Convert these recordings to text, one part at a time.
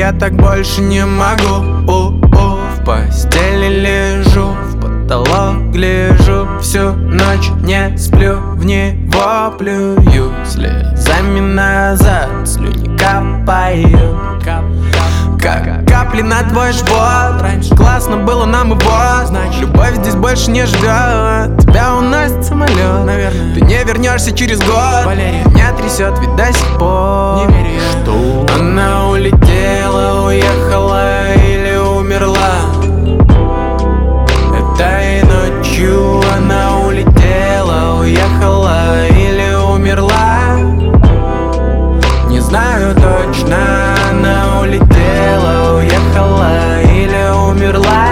я так больше не могу. В постели лежу, в потолок гляжу, всю ночь не сплю, в него плюю, слезами назад слюни капаю. Как капли на твой живот. Раньше классно было нам его, значит, любовь здесь больше не живет. Тебя уносит самолет, наверное. Ты не вернешься через год. Валерия меня трясет, ведь до сих пор не верю я, что она улетела, уехала или умерла. Этой ночью она улетела, уехала или умерла. Не знаю точно, она улетела, уехала или умерла.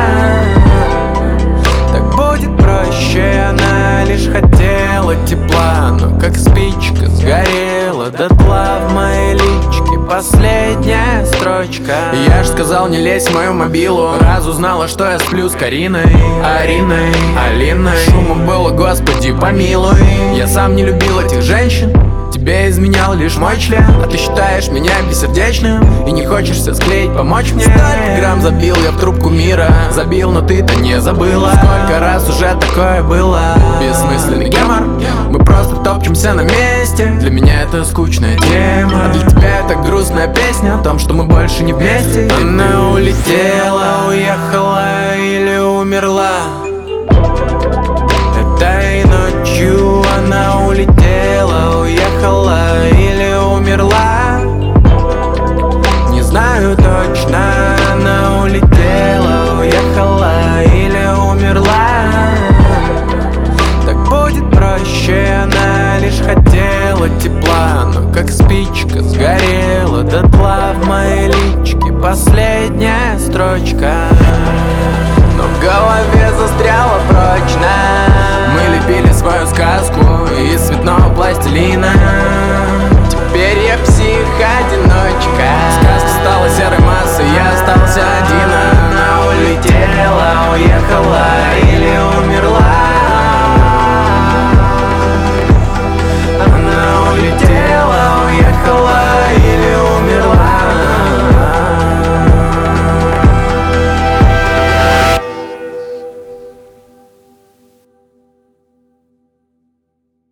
Так будет проще, она лишь хотела тепла, но как спичка сгорела дотла в моей личке последняя строчка. Я ж сказал, не лезь в мою мобилу, раз узнала, что я сплю с Кариной, Ариной, Алиной. Шума было, господи помилуй. Я сам не любил этих женщин, тебе изменял лишь мой член. А ты считаешь меня бессердечным и не хочешься склеить, помочь мне. Столько грамм забил я в трубку мира, забил, но ты-то не забыла. Сколько раз уже такое было. Бессмысленный гемор, мы просто топчемся на месте. Для меня это скучная тема, а для тебя это грустная песня о том, что мы больше не вместе. Она улетела, уехала или умерла. Этой ночью она улетела, уехала или умерла. Не знаю точно, она улетела, уехала или умерла. Так будет проще, она лишь хотела тепла, но как спичка сгорела дотла в моей личке последняя строчка. Но в голове застряла прочно. Мы лепили свою сказку из цветного пластилина. Теперь я псих-одиночка.